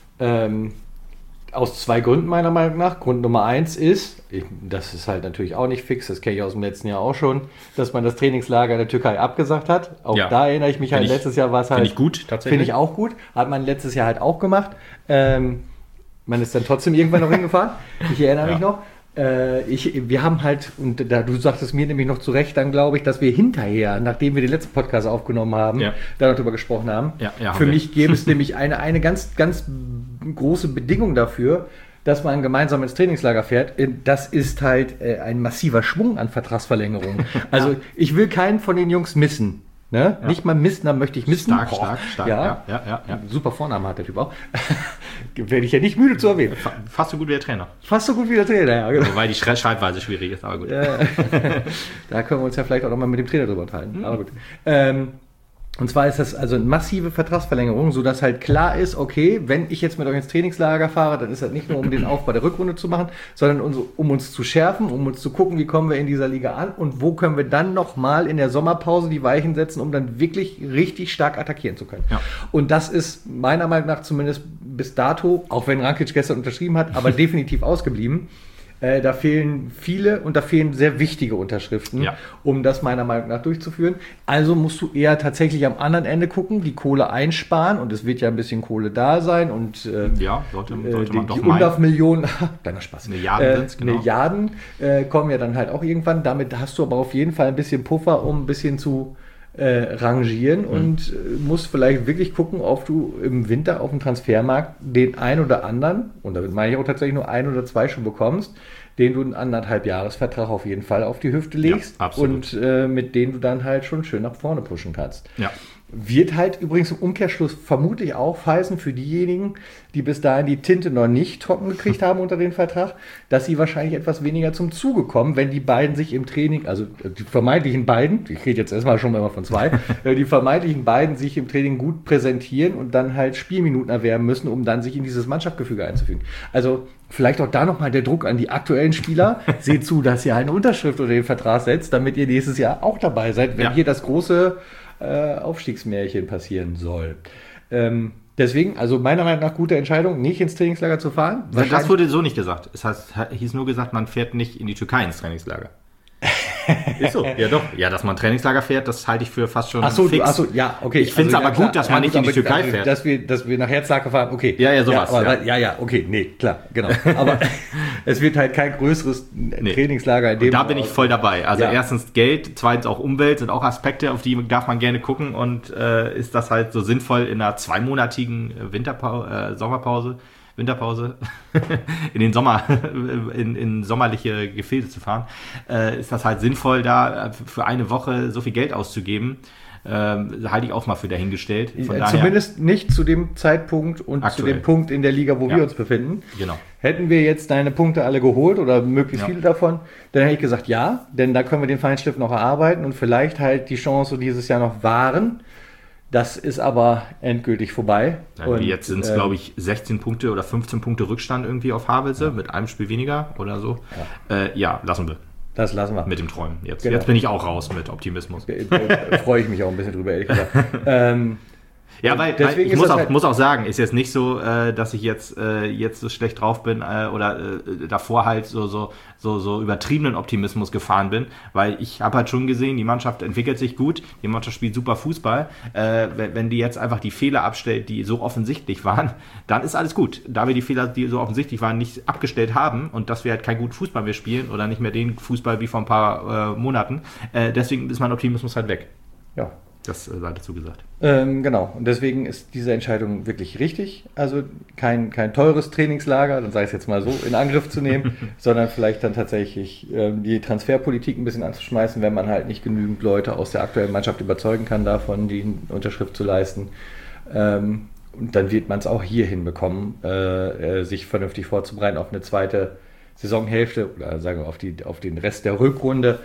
Aus 2 Gründen meiner Meinung nach. Grund Nummer 1 ist, das ist halt natürlich auch nicht fix, das kenne ich aus dem letzten Jahr auch schon, dass man das Trainingslager in der Türkei abgesagt hat. Auch da erinnere ich mich halt, letztes Jahr war es halt... Finde ich gut, tatsächlich. Finde ich auch gut. Hat man letztes Jahr halt auch gemacht. Man ist dann trotzdem irgendwann noch hingefahren. Ich erinnere mich noch. Wir haben halt, und du sagtest mir nämlich noch zu Recht dann, glaube ich, dass wir hinterher, nachdem wir den letzten Podcast aufgenommen haben, da noch drüber gesprochen haben. Für mich gäbe es nämlich eine ganz, ganz große Bedingung dafür, dass man gemeinsam ins Trainingslager fährt. Das ist halt ein massiver Schwung an Vertragsverlängerungen. Also ich will keinen von den Jungs missen. Ne? Ja. Nicht mal missen, dann möchte ich missen. Stark. Ja. Super Vornamen hat der Typ auch. Werde ich ja nicht müde zu erwähnen. Fast so gut wie der Trainer. Ja, genau. Wobei die Schreibweise schwierig ist, aber gut. Da können wir uns ja vielleicht auch nochmal mit dem Trainer drüber unterhalten. Aber gut. Und zwar ist das also eine massive Vertragsverlängerung, sodass halt klar ist, okay, wenn ich jetzt mit euch ins Trainingslager fahre, dann ist das nicht nur, um den Aufbau der Rückrunde zu machen, sondern um uns zu schärfen, um uns zu gucken, wie kommen wir in dieser Liga an und wo können wir dann nochmal in der Sommerpause die Weichen setzen, um dann wirklich richtig stark attackieren zu können. Ja. Und das ist meiner Meinung nach zumindest bis dato, auch wenn Rankic gestern unterschrieben hat, aber definitiv ausgeblieben. Da fehlen viele und da fehlen sehr wichtige Unterschriften, um das meiner Meinung nach durchzuführen. Also musst du eher tatsächlich am anderen Ende gucken, die Kohle einsparen, und es wird ja ein bisschen Kohle da sein, und sollte man doch die Umlaufmillionen, deiner Spaß. Milliarden kommen ja dann halt auch irgendwann. Damit hast du aber auf jeden Fall ein bisschen Puffer, um ein bisschen zu rangieren und musst vielleicht wirklich gucken, ob du im Winter auf dem Transfermarkt den ein oder anderen, und damit meine ich auch tatsächlich nur 1 oder 2 schon bekommst, den du einen 1,5-Jahres-Vertrag auf jeden Fall auf die Hüfte legst und mit denen du dann halt schon schön nach vorne pushen kannst. Ja. Wird halt übrigens im Umkehrschluss vermutlich auch heißen für diejenigen, die bis dahin die Tinte noch nicht trocken gekriegt haben unter den Vertrag, dass sie wahrscheinlich etwas weniger zum Zuge kommen, wenn die beiden sich im Training, also die vermeintlichen beiden, ich rede jetzt erstmal schon mal von 2, die vermeintlichen beiden sich im Training gut präsentieren und dann halt Spielminuten erwerben müssen, um dann sich in dieses Mannschaftsgefüge einzufügen. Also vielleicht auch da nochmal der Druck an die aktuellen Spieler. Seht zu, dass ihr eine Unterschrift unter den Vertrag setzt, damit ihr nächstes Jahr auch dabei seid, wenn hier das große Aufstiegsmärchen passieren soll. Deswegen, also meiner Meinung nach gute Entscheidung, nicht ins Trainingslager zu fahren. Das wurde so nicht gesagt. Es hieß nur gesagt, man fährt nicht in die Türkei ins Trainingslager. Ist so, ja doch. Ja, dass man Trainingslager fährt, das halte ich für fast schon fix. Ja, okay. Ich finde es aber gut, dass man nicht in die Türkei fährt. Dass wir nach Herzlake fahren, okay. Ja, sowas. Okay, nee, klar, genau. Aber es wird halt kein größeres Trainingslager in dem. Und da bin ich voll dabei. Also erstens Geld, zweitens auch Umwelt sind auch Aspekte, auf die darf man gerne gucken und ist das halt so sinnvoll in einer 2-monatigen Winterpause in den in sommerliche Gefilde zu fahren, ist das halt sinnvoll, da für eine Woche so viel Geld auszugeben. Halte ich auch mal für dahingestellt. Zumindest nicht zu dem Zeitpunkt und aktuell. Zu dem Punkt in der Liga, wo wir uns befinden. Genau. Hätten wir jetzt deine Punkte alle geholt oder möglichst viele davon, dann hätte ich gesagt, ja, denn da können wir den Feinschliff noch erarbeiten und vielleicht halt die Chance dieses Jahr noch wahren. Das ist aber endgültig vorbei. Und jetzt sind es, glaube ich, 16 Punkte oder 15 Punkte Rückstand irgendwie auf Havelse mit einem Spiel weniger oder so. Lassen wir. Das lassen wir. Mit dem Träumen. Jetzt bin ich auch raus mit Optimismus. Freue ich mich auch ein bisschen drüber, ehrlich gesagt. Weil ich muss auch sagen, ist jetzt nicht so, dass ich jetzt so schlecht drauf bin oder davor halt so übertriebenen Optimismus gefahren bin, weil ich habe halt schon gesehen, die Mannschaft entwickelt sich gut, die Mannschaft spielt super Fußball. Wenn die jetzt einfach die Fehler abstellt, die so offensichtlich waren, dann ist alles gut. Da wir die Fehler, die so offensichtlich waren, nicht abgestellt haben und dass wir halt keinen guten Fußball mehr spielen oder nicht mehr den Fußball wie vor ein paar Monaten, deswegen ist mein Optimismus halt weg. Ja. Das sei dazu gesagt. Genau. Und deswegen ist diese Entscheidung wirklich richtig. Also kein teures Trainingslager, dann sage ich es jetzt mal so, in Angriff zu nehmen, sondern vielleicht dann tatsächlich die Transferpolitik ein bisschen anzuschmeißen, wenn man halt nicht genügend Leute aus der aktuellen Mannschaft überzeugen kann, davon die Unterschrift zu leisten. Und dann wird man es auch hier hinbekommen, sich vernünftig vorzubereiten auf eine zweite Saisonhälfte oder sagen wir auf den Rest der Rückrunde,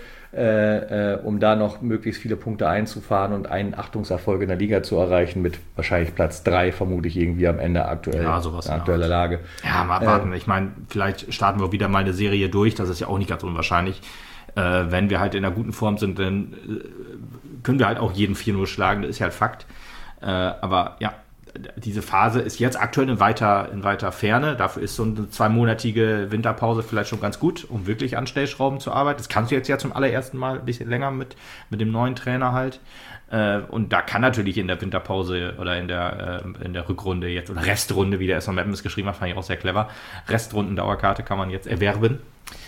um da noch möglichst viele Punkte einzufahren und einen Achtungserfolg in der Liga zu erreichen mit wahrscheinlich Platz 3, vermute ich irgendwie am Ende aktueller Lage. Ja, mal warten. Ich meine, vielleicht starten wir wieder mal eine Serie durch, das ist ja auch nicht ganz unwahrscheinlich. Wenn wir halt in einer guten Form sind, dann können wir halt auch jeden 4-0 schlagen, das ist ja halt Fakt. Aber ja, diese Phase ist jetzt aktuell in weiter Ferne. Dafür ist so eine 2-monatige Winterpause vielleicht schon ganz gut, um wirklich an Stellschrauben zu arbeiten. Das kannst du jetzt ja zum allerersten Mal ein bisschen länger mit dem neuen Trainer halt. Und da kann natürlich in der Winterpause oder in der Rückrunde jetzt oder Restrunde, wie der SV Meppen es geschrieben hat, fand ich auch sehr clever. Restrunden-Dauerkarte kann man jetzt erwerben.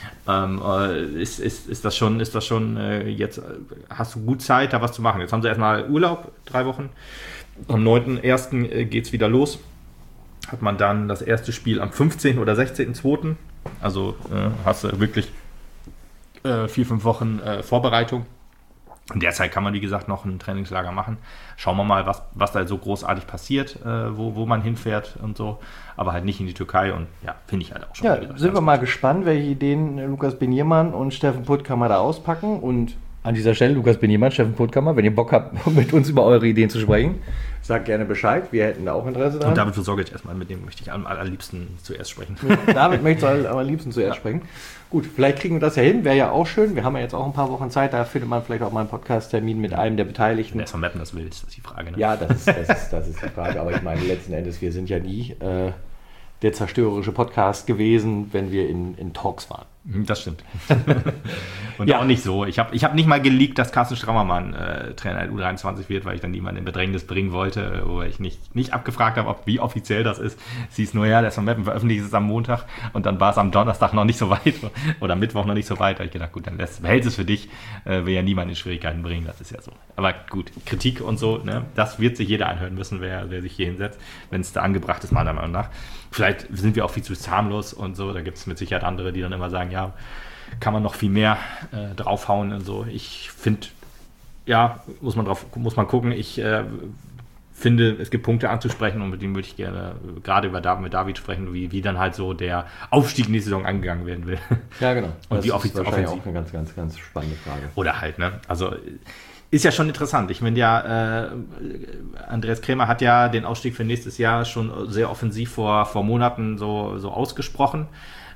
Ist das schon jetzt hast du gut Zeit, da was zu machen. Jetzt haben sie erstmal Urlaub, 3 Wochen. Am 9.1. geht es wieder los. Hat man dann das erste Spiel am 15. oder 16.2. Also hast du wirklich 4-5 Wochen Vorbereitung. In der Zeit kann man, wie gesagt, noch ein Trainingslager machen. Schauen wir mal, was da so großartig passiert, wo man hinfährt und so. Aber halt nicht in die Türkei und ja, finde ich halt auch schon. Ja, sind wir mal gespannt, welche Ideen Lukas Beniermann und Steffen Puttkammer da auspacken. Und an dieser Stelle, Lukas Beniermann, Steffen Puttkammer, wenn ihr Bock habt, mit uns über eure Ideen zu sprechen, sagt gerne Bescheid. Wir hätten da auch Interesse dran. Und David Versorgic erstmal, mit dem möchte ich am allerliebsten zuerst sprechen. David möchte ich am allerliebsten zuerst sprechen. Gut, vielleicht kriegen wir das ja hin, wäre ja auch schön. Wir haben ja jetzt auch ein paar Wochen Zeit, da findet man vielleicht auch mal einen Podcast-Termin mit einem der Beteiligten. Wer ist von Mappen das will, ist die Frage. Ne? Ja, das ist die Frage. Aber ich meine, letzten Endes, wir sind ja nie der zerstörerische Podcast gewesen, wenn wir in Talks waren. Das stimmt. Und auch nicht so. Ich hab nicht mal geleakt, dass Carsten Strammermann Trainer der U23 wird, weil ich dann niemanden in Bedrängnis bringen wollte, wo ich nicht abgefragt habe, wie offiziell das ist. Es hieß nur, ja, der von Meppen veröffentlicht es am Montag und dann war es am Donnerstag noch nicht so weit oder Mittwoch noch nicht so weit. Da habe ich gedacht, gut, dann behält es für dich, will ja niemand in Schwierigkeiten bringen, das ist ja so. Aber gut, Kritik und so, ne, das wird sich jeder anhören müssen, wer sich hier hinsetzt, wenn es da angebracht ist, meiner Meinung nach. Vielleicht sind wir auch viel zu zahnlos und so, da gibt es mit Sicherheit andere, die dann immer sagen, ja, kann man noch viel mehr draufhauen und so. Ich finde, ja, muss man gucken. Ich finde, es gibt Punkte anzusprechen und mit denen würde ich gerne gerade mit David sprechen, wie dann halt so der Aufstieg in die Saison angegangen werden will. Ja, genau. Und das wie ist wahrscheinlich auch eine ganz, ganz, ganz spannende Frage. Oder halt, ne? Also ist ja schon interessant. Ich finde ja, Andreas Krämer hat ja den Ausstieg für nächstes Jahr schon sehr offensiv vor Monaten so ausgesprochen.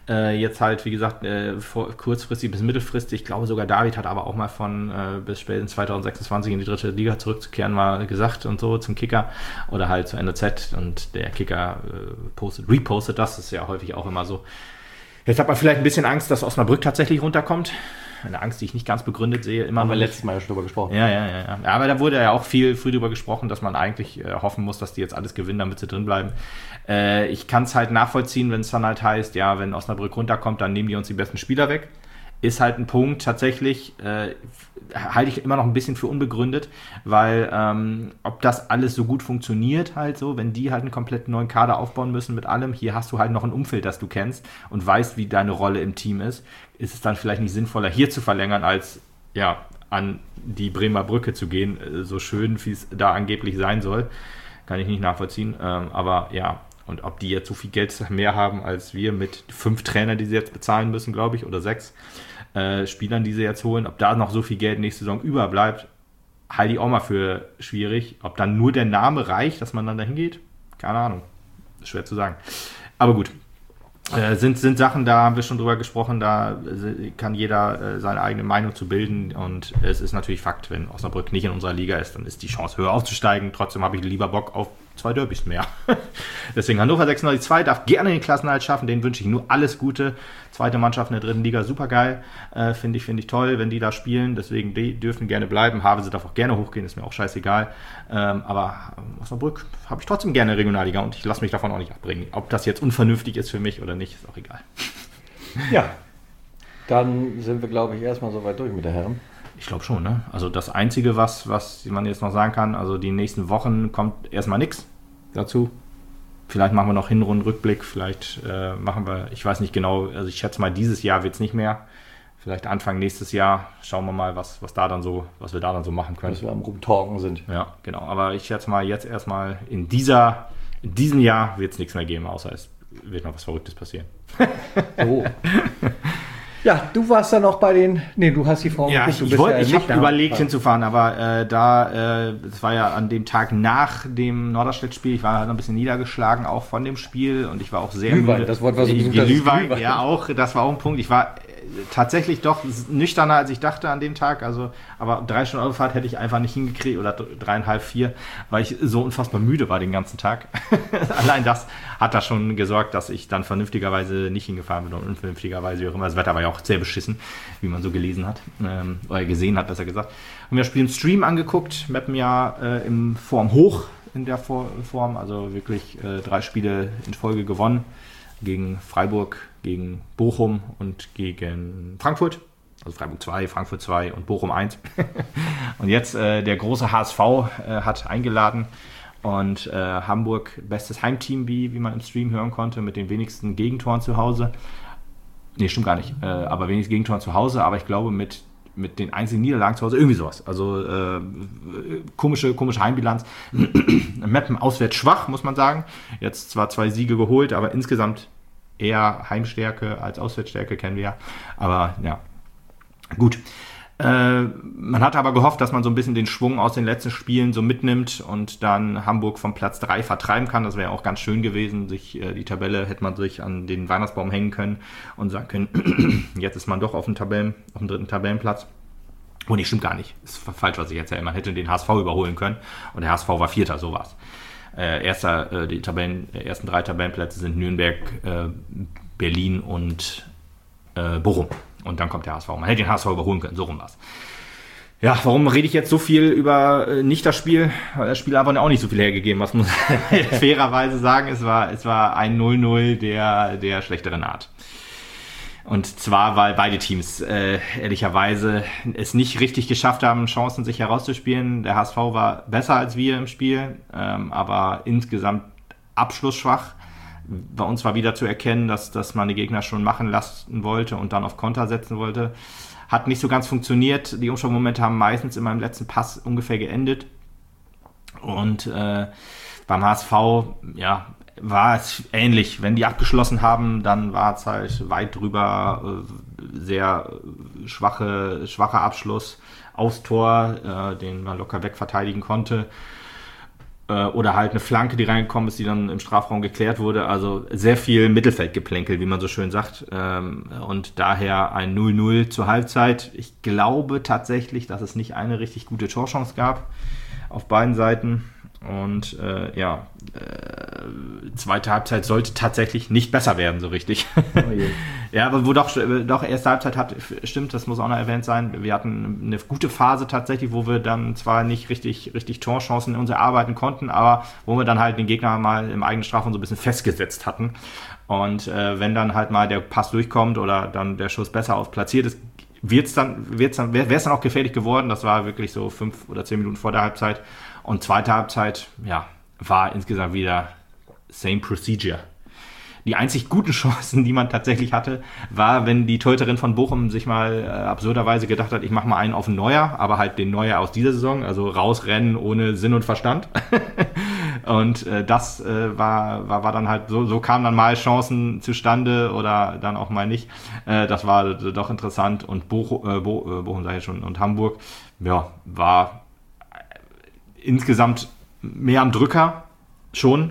Jetzt halt, wie gesagt, kurzfristig bis mittelfristig. Ich glaube sogar David hat aber auch mal von bis spätestens 2026 in die dritte Liga zurückzukehren mal gesagt und so zum Kicker oder halt zur NOZ und der Kicker repostet das. Das ist ja häufig auch immer so. Jetzt hat man vielleicht ein bisschen Angst, dass Osnabrück tatsächlich runterkommt. Eine Angst, die ich nicht ganz begründet sehe. Immer haben wir letztes Mal ja schon drüber gesprochen. Ja. Aber da wurde ja auch früh drüber gesprochen, dass man eigentlich hoffen muss, dass die jetzt alles gewinnen, damit sie drin bleiben. Ich kann es halt nachvollziehen, wenn es dann halt heißt, ja, wenn Osnabrück runterkommt, dann nehmen die uns die besten Spieler weg. Ist halt ein Punkt tatsächlich, halte ich immer noch ein bisschen für unbegründet, weil ob das alles so gut funktioniert halt so, wenn die halt einen komplett neuen Kader aufbauen müssen mit allem, hier hast du halt noch ein Umfeld, das du kennst und weißt, wie deine Rolle im Team ist es dann vielleicht nicht sinnvoller, hier zu verlängern, als ja an die Bremer Brücke zu gehen, so schön, wie es da angeblich sein soll. Kann ich nicht nachvollziehen, aber ja, und ob die jetzt so viel Geld mehr haben als wir mit 5 Trainern, die sie jetzt bezahlen müssen, glaube ich, oder 6 Spielern, die sie jetzt holen, ob da noch so viel Geld nächste Saison überbleibt, halte ich auch mal für schwierig. Ob dann nur der Name reicht, dass man dann dahin geht, keine Ahnung, schwer zu sagen. Aber gut. Sind Sachen, da haben wir schon drüber gesprochen, da kann jeder seine eigene Meinung zu bilden und es ist natürlich Fakt, wenn Osnabrück nicht in unserer Liga ist, dann ist die Chance höher aufzusteigen. Trotzdem habe ich lieber Bock auf 2 Derbys mehr. Deswegen Hannover 96 darf gerne den Klassenerhalt schaffen, denen wünsche ich nur alles Gute. Zweite Mannschaft in der dritten Liga, super geil, finde ich toll, wenn die da spielen, deswegen die dürfen gerne bleiben. Havelse darf auch gerne hochgehen, ist mir auch scheißegal. Aber Osnabrück habe ich trotzdem gerne Regionalliga und ich lasse mich davon auch nicht abbringen. Ob das jetzt unvernünftig ist für mich oder nicht, ist auch egal. Ja, dann sind wir, glaube ich, erstmal soweit durch mit der Herren. Ich glaube schon, ne? Also das Einzige, was man jetzt noch sagen kann, also die nächsten Wochen kommt erstmal nichts dazu. Vielleicht machen wir noch Hinrundenrückblick, vielleicht machen wir, ich weiß nicht genau, also ich schätze mal, dieses Jahr wird es nicht mehr. Vielleicht Anfang nächstes Jahr schauen wir mal, was wir da dann so machen können. Dass wir am Rumtalken sind. Ja, genau. Aber ich schätze mal, jetzt erstmal in diesem Jahr wird es nichts mehr geben, außer es wird noch was Verrücktes passieren. So. Ja, du warst dann noch bei den... Nee, du hast die Frau... Ja, ich habe überlegt hinzufahren, aber das war ja an dem Tag nach dem Norderstedt-Spiel, ich war halt ein bisschen niedergeschlagen, auch von dem Spiel und ich war auch sehr müde. Das Wort war so Glühwein. Ja, auch, das war auch ein Punkt. Ich war tatsächlich doch nüchterner, als ich dachte an dem Tag, also, aber 3 Stunden Autofahrt hätte ich einfach nicht hingekriegt, oder 3,5, 4, weil ich so unfassbar müde war den ganzen Tag. Allein das hat da schon gesorgt, dass ich dann vernünftigerweise nicht hingefahren bin und unvernünftigerweise, wie auch immer. Das Wetter war ja auch sehr beschissen, wie man so gelesen hat, oder gesehen hat, besser gesagt. Haben wir das Spiel im Stream angeguckt, Meppen ja in Form hoch, in der Form, also wirklich 3 Spiele in Folge gewonnen, gegen Freiburg, gegen Bochum und gegen Frankfurt. Also Freiburg 2, Frankfurt 2 und Bochum 1. Und jetzt der große HSV hat eingeladen und Hamburg, bestes Heimteam, wie man im Stream hören konnte, mit den wenigsten Gegentoren zu Hause. Nee, stimmt gar nicht. Aber wenigstens Gegentoren zu Hause, aber ich glaube mit den einzigen Niederlagen zu Hause, irgendwie sowas. Also komische Heimbilanz. Meppen auswärts schwach, muss man sagen. Jetzt zwar 2 Siege geholt, aber insgesamt eher Heimstärke als Auswärtsstärke, kennen wir ja. Aber ja, gut. Man hatte aber gehofft, dass man so ein bisschen den Schwung aus den letzten Spielen so mitnimmt und dann Hamburg vom Platz 3 vertreiben kann. Das wäre auch ganz schön gewesen. Die Tabelle hätte man sich an den Weihnachtsbaum hängen können und sagen können, jetzt ist man doch auf dem 3. Tabellenplatz. Und das stimmt gar nicht. Das ist falsch, was ich erzähle. Man hätte den HSV überholen können und der HSV war 4. So war's. Die ersten 3 Tabellenplätze sind Nürnberg, Berlin und Bochum. Und dann kommt der HSV. Man hätte den HSV überholen können, so rum war's. Ja, warum rede ich jetzt so viel über nicht das Spiel? Weil das Spiel einfach auch nicht so viel hergegeben. Was muss fairerweise sagen, es war ein 0-0 der schlechteren Art. Und zwar, weil beide Teams ehrlicherweise es nicht richtig geschafft haben, Chancen sich herauszuspielen. Der HSV war besser als wir im Spiel, aber insgesamt abschlussschwach. Bei uns war wieder zu erkennen, dass man die Gegner schon machen lassen wollte und dann auf Konter setzen wollte. Hat nicht so ganz funktioniert. Die Umschaltmomente haben meistens immer im letzten Pass ungefähr geendet. Und beim HSV, ja, war es ähnlich. Wenn die abgeschlossen haben, dann war es halt weit drüber, sehr schwacher Abschluss aufs Tor, den man locker wegverteidigen konnte. oder halt eine Flanke, die reingekommen ist, die dann im Strafraum geklärt wurde. Also sehr viel Mittelfeldgeplänkel, wie man so schön sagt. Und daher ein 0-0 zur Halbzeit. Ich glaube tatsächlich, dass es nicht eine richtig gute Torchance gab auf beiden Seiten. Und zweite Halbzeit sollte tatsächlich nicht besser werden, so richtig. Oh je. Ja, aber wo doch erste Halbzeit stimmt, das muss auch noch erwähnt sein. Wir hatten eine gute Phase tatsächlich, wo wir dann zwar nicht richtig Torchancen in uns erarbeiten konnten, aber wo wir dann halt den Gegner mal im eigenen Strafraum so ein bisschen festgesetzt hatten. Und wenn dann halt mal der Pass durchkommt oder dann der Schuss besser platziert ist, wäre es dann auch gefährlich geworden. Das war wirklich so 5 oder 10 Minuten vor der Halbzeit. Und zweite Halbzeit, ja, war insgesamt wieder same procedure. Die einzig guten Chancen, die man tatsächlich hatte, war, wenn die Torhüterin von Bochum sich mal absurderweise gedacht hat, ich mache mal einen auf den Neuer, aber halt den Neuer aus dieser Saison, also rausrennen ohne Sinn und Verstand. Und das war dann halt, so kamen dann mal Chancen zustande oder dann auch mal nicht. Das war doch interessant. Und Bochum sag ich schon, und Hamburg, ja, war insgesamt mehr am Drücker schon,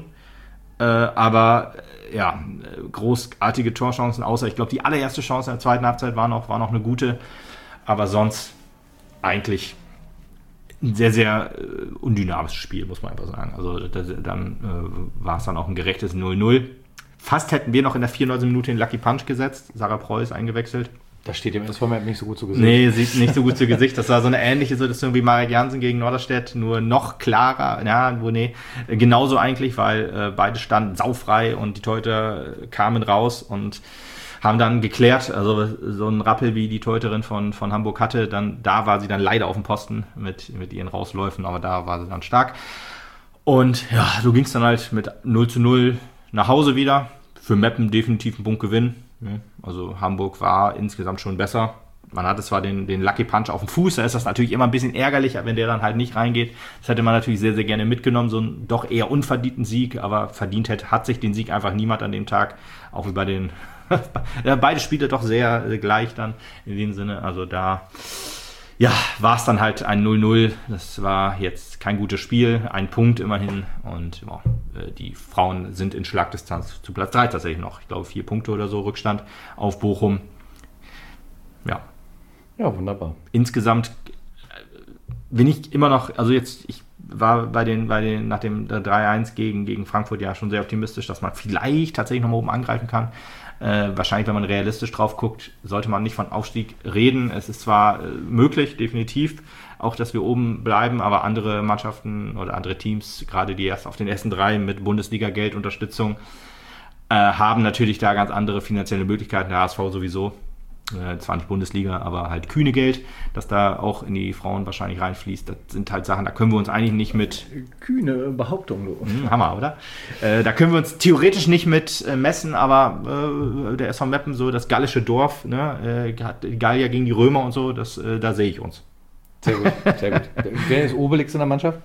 aber ja, großartige Torchancen, außer ich glaube, die allererste Chance in der zweiten Halbzeit war noch eine gute, aber sonst eigentlich ein sehr, sehr undynamisches Spiel, muss man einfach sagen. Also dann war es dann auch ein gerechtes 0-0. Fast hätten wir noch in der 94. Minute den Lucky Punch gesetzt, Sarah Preuß eingewechselt. Das steht dem SV Meppen nicht so gut zu Gesicht. Nee, sieht nicht so gut zu Gesicht. Das war so eine ähnliche Situation wie Marek Jansen gegen Norderstedt, nur noch klarer. Ja, genauso eigentlich, weil beide standen saufrei und die Torhüter kamen raus und haben dann geklärt. Also so ein Rappel, wie die Torhüterin von Hamburg hatte, da war sie dann leider auf dem Posten mit ihren Rausläufen, aber da war sie dann stark. Und ja, so ging es dann halt mit 0-0 nach Hause wieder. Für Meppen definitiv ein Punktgewinn. Also Hamburg war insgesamt schon besser. Man hatte zwar den Lucky Punch auf dem Fuß, da ist das natürlich immer ein bisschen ärgerlicher, wenn der dann halt nicht reingeht. Das hätte man natürlich sehr, sehr gerne mitgenommen, so einen doch eher unverdienten Sieg, aber verdient hat sich den Sieg einfach niemand an dem Tag, auch wie bei den beide Spiele doch sehr gleich dann in dem Sinne. Also da war es dann halt ein 0-0. Das war jetzt kein gutes Spiel, ein Punkt immerhin. Und die Frauen sind in Schlagdistanz zu Platz 3 tatsächlich noch. Ich glaube 4 Punkte oder so Rückstand auf Bochum. Ja. Ja, wunderbar. Insgesamt bin ich immer noch, also jetzt, ich war nach dem 3-1 gegen Frankfurt ja schon sehr optimistisch, dass man vielleicht tatsächlich noch mal oben angreifen kann. Wahrscheinlich, wenn man realistisch drauf guckt, sollte man nicht von Aufstieg reden. Es ist zwar möglich, definitiv, auch dass wir oben bleiben, aber andere Mannschaften oder andere Teams, gerade die erst auf den ersten 3 mit Bundesliga-Geldunterstützung, haben natürlich da ganz andere finanzielle Möglichkeiten. Der HSV sowieso, zwar nicht Bundesliga, aber halt kühne Geld, das da auch in die Frauen wahrscheinlich reinfließt. Das sind halt Sachen, da können wir uns eigentlich nicht mit... Kühne Behauptung, du. Hammer, oder? Da können wir uns theoretisch nicht mit messen, aber der SV Meppen, so das gallische Dorf, ne, hat die Gallier gegen die Römer und so, da sehe ich uns. Sehr gut, sehr gut. Wer ist Obelix in der Mannschaft?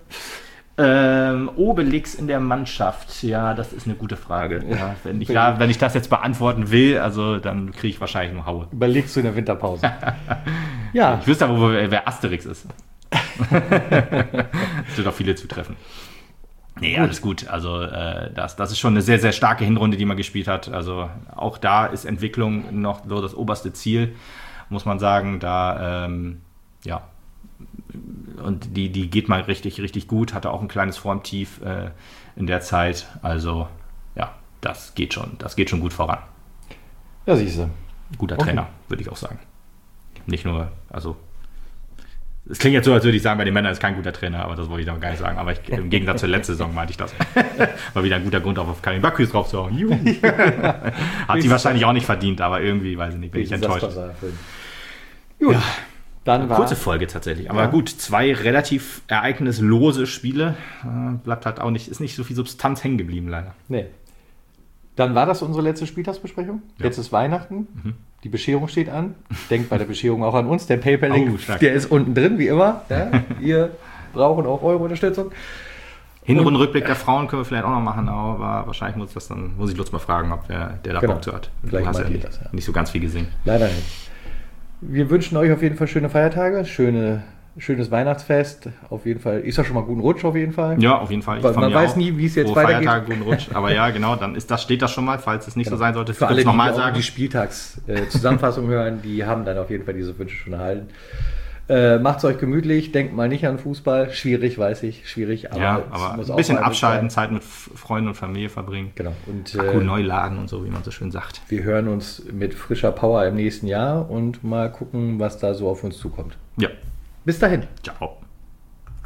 Obelix in der Mannschaft, ja, das ist eine gute Frage. Ja, wenn ich das jetzt beantworten will, also dann kriege ich wahrscheinlich nur Haue. Überlegst du in der Winterpause. Ja. Ich wüsste aber, wer Asterix ist. Es wird auch viele zutreffen. Nee, alles gut. Also das ist schon eine sehr, sehr starke Hinrunde, die man gespielt hat. Also auch da ist Entwicklung noch so das oberste Ziel, muss man sagen. Da, und die geht mal richtig, richtig gut. Hatte auch ein kleines Formtief in der Zeit. Also ja, das geht schon gut voran. Ja, siehst du. Guter Trainer, würde ich auch sagen. Nicht nur, also es klingt jetzt so, als würde ich sagen, bei den Männern ist kein guter Trainer, aber das wollte ich noch gar nicht sagen. Aber im Gegensatz zur letzten Saison meinte ich das. War wieder ein guter Grund, auf Karin Backhus drauf zu hauen. Hat sie wahrscheinlich auch nicht verdient, aber irgendwie, weiß ich nicht, bin ich enttäuscht. Gut. Ja. Dann kurze Folge tatsächlich, aber gut, 2 relativ ereignislose Spiele, bleibt halt auch nicht, ist nicht so viel Substanz hängen geblieben leider. Nee. Dann war das unsere letzte Spieltagsbesprechung. Ja. Jetzt ist Weihnachten, die Bescherung steht an. Denkt bei der Bescherung auch an uns, der PayPal-Link, der ist unten drin, wie immer. Ja? Wir brauchen auch eure Unterstützung. Hinrundenrückblick der Frauen können wir vielleicht auch noch machen, aber wahrscheinlich muss ich Lutz mal fragen, ob der da Bock zu hat. Du hast ja nicht so ganz viel gesehen. Leider nicht. Wir wünschen euch auf jeden Fall schöne Feiertage, schöne schönes Weihnachtsfest. Auf jeden Fall. Ist ja schon mal guten Rutsch auf jeden Fall. Ja, auf jeden Fall. Man weiß nie, wie es jetzt weitergeht. Feiertag, guten Rutsch. Aber ja, genau, dann steht das schon mal, falls es nicht so sein sollte. Für alle, die auch die Spieltagszusammenfassung hören, die haben dann auf jeden Fall diese Wünsche schon erhalten. Macht's euch gemütlich, denkt mal nicht an Fußball. Schwierig, weiß ich, schwierig. Aber, ja, aber ein bisschen abschalten, Zeit mit Freunden und Familie verbringen. Genau. Und Akku neu laden und so, wie man so schön sagt. Wir hören uns mit frischer Power im nächsten Jahr und mal gucken, was da so auf uns zukommt. Ja. Bis dahin. Ciao.